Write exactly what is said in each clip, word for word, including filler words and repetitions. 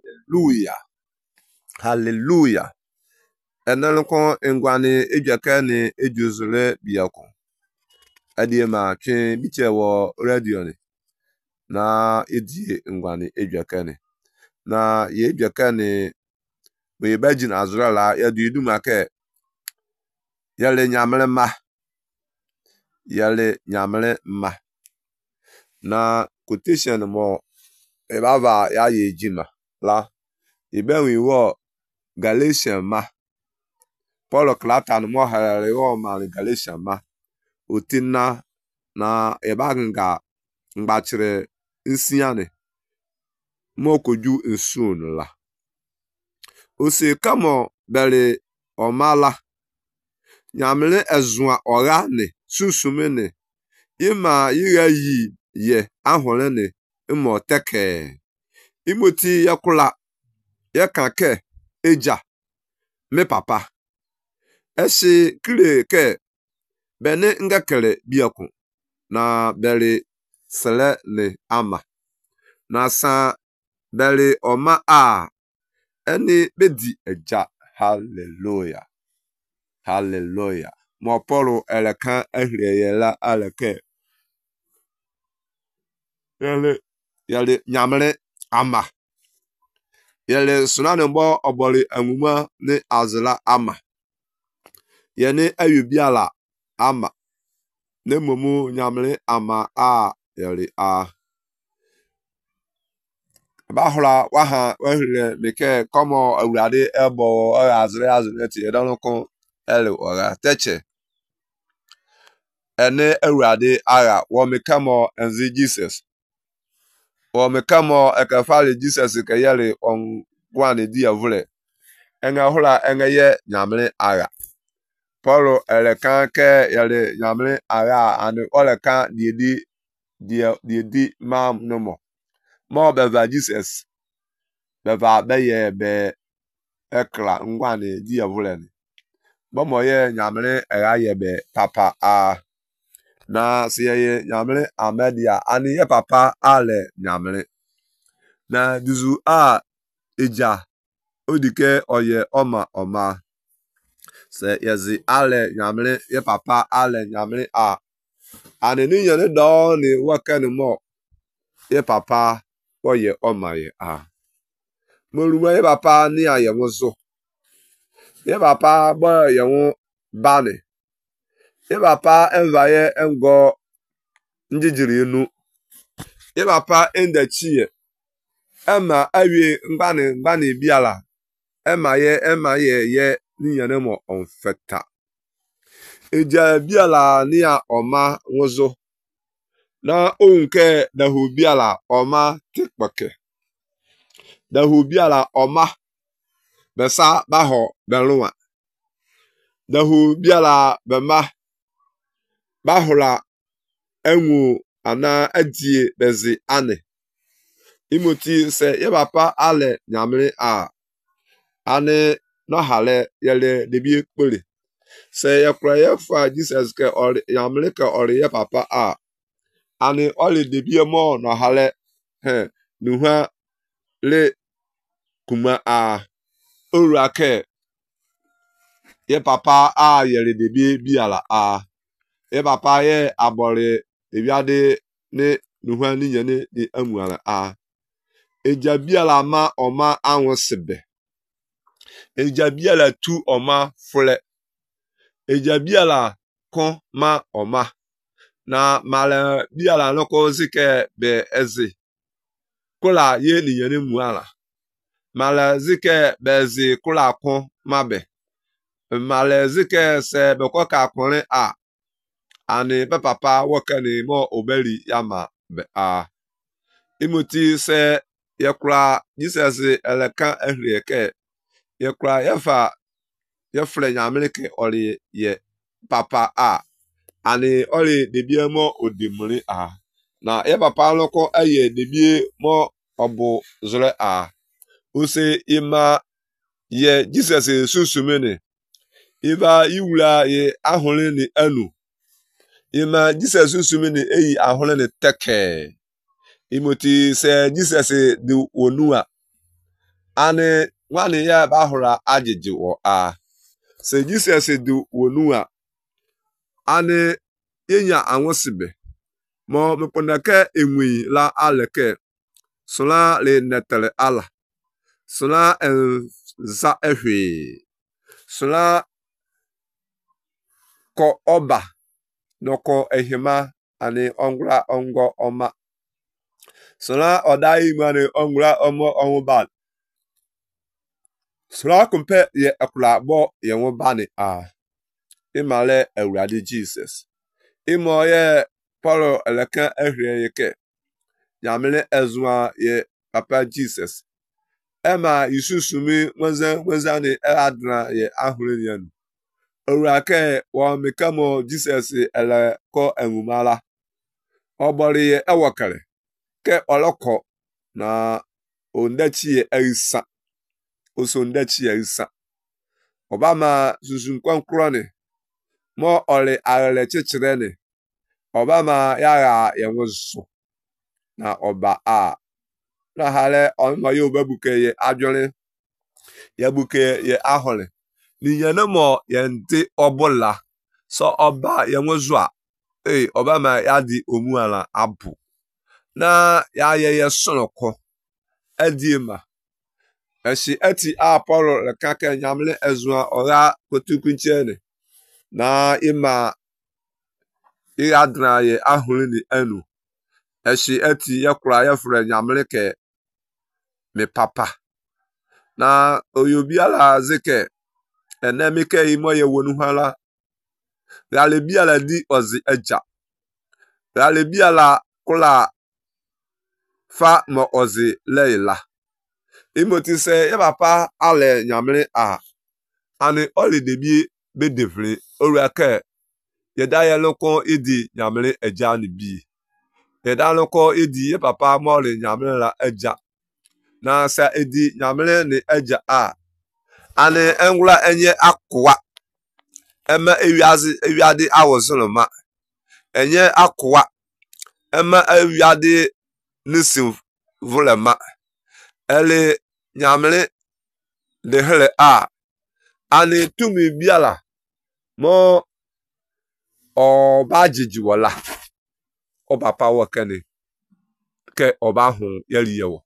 Hallelujah. Hallelujah. Enelko engwani ejekene ejuzule biyako. Adiema kin biche wo radio ni. Na edi engwani ejekene. Na ye ejekene we bejin azrala ya du idu make yale nyamle ma. Yale nyamle ma. Na quotation mo ebava ya ye jima la ibenwi wo Galatian ma Paul Clatan mo harare wo ma Galatian ma otina na ebanga ngbachire nsiane mo koju nsun la ose kamo bele omala nyamle ezua ora ne susumene ima yiga yi ye ahore ne imo teke imoti yakula yakake eja me papa esi kire ke bene ngakere biaku na bere sele ne ama na sa bere oma a eni bedi eja. Hallelujah. Hallelujah. Mo poro elekan ehreyela aleke yale yale nyamre ama yale sunane mbo obori anwuma ne azla ama yene ayubiala ama ne momu nyamre ama a yale a bahura waha wahire meke komo awurade ebo azre azre ti edonko ele ora teche ene awurade ara wo mekamo enzi Jesus wo mekamo ekafale Jesus ke yale on gwane di avule enga hura enga ye nyamre ara Paulo elekan ke yale nyamre ara anu olekan diedi die diedi mam nomo mo beva Jesus beva beye be ekla ngwane di avule ni bomo ye nyamre era ye be papa a na siye nyamre amedia ani ye papa ale nyamre na duzu a eja odike oye oma oma se yezi ale nyamre ye papa ale nyamre a ani ni yene do ni wakani mo ye papa oye oma ye a moruwa ye papa ni aye wozo ye papa bo ye wo bani ye papa envaye engo njijiri enu ye papa endachiye ema awie ngbani ngbani biala ema ye ema ye ye ni yene mo onfeta eja biala ni a oma wozo na onke da hu biala oma tikpake da hu biala oma besa baho belwa da hu biala bema bahula enwu ana adie bezi ane imoti se ye papa ale nyamre a ane no hale yele debi kpole se ye kura ye fa Jesus ke ori nyamre ke ori ye papa a ane oli debi mo no hale he nuha le kuma a ora ke ye papa a yele debi biala a ye papa ye abore ebiade ne nuha ni nyane ni amuala a ejabiala ma oma anwo sebe ejabiala tu oma fule ejabiala kon ma oma na mala biala noko zike be ezi kula ye ni nyane muala mala zike be ezi kula kon mabe mala zike se be kwa ka konle a ani be papa wakani mo obeli yama be a imoti se yekura Jesus eleka ehrieke yekura yefa yefle nyamleke oli ye papa a ani oli debie mo odimri a na ye papa loko aye debie mo obu zre a use ima ye Jesus susumene iba iwula ye ahole ni anu ima Jesus susumene eyi ahole ni teke imoti se Jesus di onua ani wani ya bahura ajiji wo a se Jesus du wonu a ani yenya anwosibe mo meponake enwi la aleke sola le netele ala sola en za ehwe sola ko oba noko ehima ani ongra ongo oma sola odai mane ongra omo onba sola kumpe ye akula bo ye wobani a imale ewrade Jesus imo ye Paulo eleka ehwe yeke nyamele ezwa ye papa Jesus ema yususumi wenze wenzani eladna ye ahuri yanu orake wa mekamo Jesus ele ko enumala obori ye ewakale ke oloko na ondachi ye erisa oso ondachi ye erisa obama susun kwankrone mo ole arele chichirene obama yara yenwoso na oba a na hale onma yo babuke ye adwole ye buke ye ahole ni yene mo ye ndi obola so oba yenwozo a eh obama yadi omuala abu na ya ye ye sonoko edima eshi eti a Paulo le kake nyamle ezua ora kotukunchene na ima iradna ye ahuli ni enu eshi eti yakura yafure nyamle ke me papa na oyobiala zeke enemike imo ye wonu hala yalebiala di ozi eja yalebiala kula fa mo ozi leila imoti se ye papa ale nyamle a ani oli debi be devre orake yeda ye loko idi nyamle eja ni bi yeda loko idi ye papa mole nyamle la eja na sa edi nyamle ni eja a ani engula enye akwa ema ewiazi ewiade awozuluma enye akwa ema ewiade nisim vulema ele nyamle de hele a ani tumi biala mo oba jiji wala oba pa wakene ke oba hun yeli yewo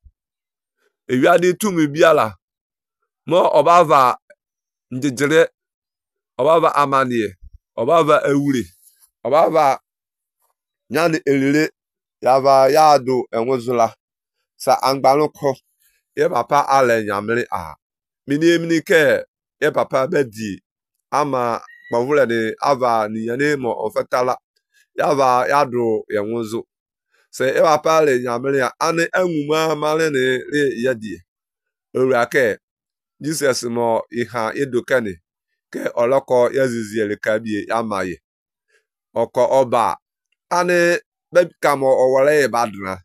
ewiade tumi biala mo oba va njejere oba va amanie oba va ewure oba va nyani elele yava yadu enwozula sa angbaloko ye papa ale nyamle a mini mini ke ye papa bedi ama bavule ni ava ni yane mo ofetala yava yadu enwozo se ye papa ale nyamle a ane enwuma male ni le yadi orake Jesus mo iha edokane ke oloko yazizi ele kabie yamaye oko oba ane bebkamo owole badna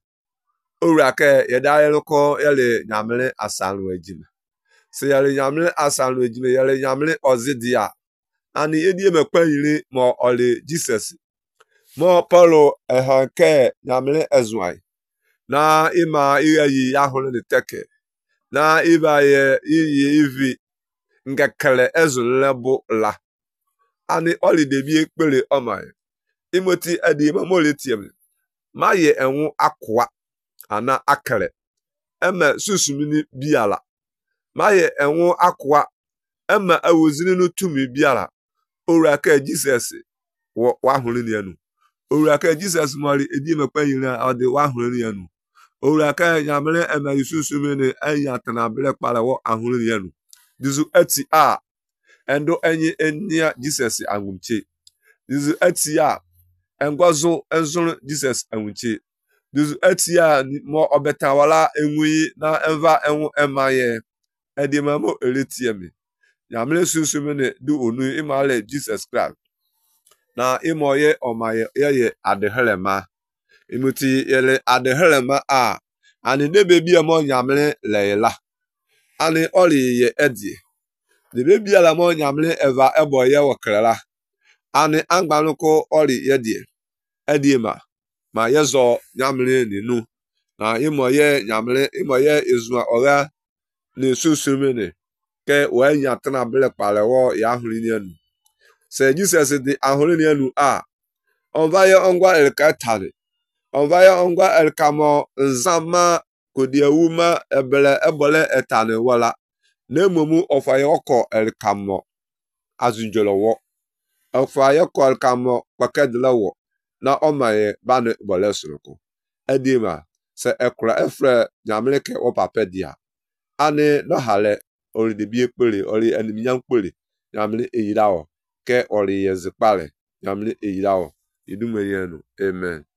orake yeda eloko yele nyamle asalu ejime se yele nyamle asalu ejime yele nyamle ozidia ani edie mekpanyire mo ole Jesus mo Paulo ehanke nyamle ezwai na ima iyayi yahole ni teke na ibaye iyi ivi ngekele ezulebo la ani oli debi ekpele omaye imoti edi mamole tiem maye enwu akwa ana akele eme susumini biala maye enwu akwa eme awuzini no tumi biala oraka Jesus wo wahunu ni anu oraka Jesus mari edi mekpanyira odi wahunu ni anu oraka nyamle eme yususumini enya tanabele kpala wo ahunu ni anu dizu eti a endo enyi enia Jesus anwumche dizu eti a engwazo enzun Jesus anwumche dizu eti a mo obetawala enwi na enva enwu emaye edimamo eletiemi nyamle susumini du onu imale Jesus Christ na imoye omaye yeye adehelema imuti yele adehelema a ani nebebi emo nyamle leila ani oli ye edi de bebi ala mo nyamle eva ebo ye wakrala ani angbanuko oli yedi edima ma yezo nyamle ninu na imoye nyamle imoye ezua ora ni susumene ke we nya tana bele pale wo ya huri ni anu se Jesus di ahuri ni anu a on va ye ongwa el katare on va ye ongwa el kamo nzama kodiawuma ebele ebole etane wala ne momu ofa ye oko el kamo azunjolo wo ofa ye ko el kamo pakedla wo na omaye bane bole sunoko edima se ekura efre nyamleke o papedia ane no hale ori de bie pere ori enimiyan pere nyamle eyirawo ke ori yezipale nyamle eyirawo idumeyenu amen.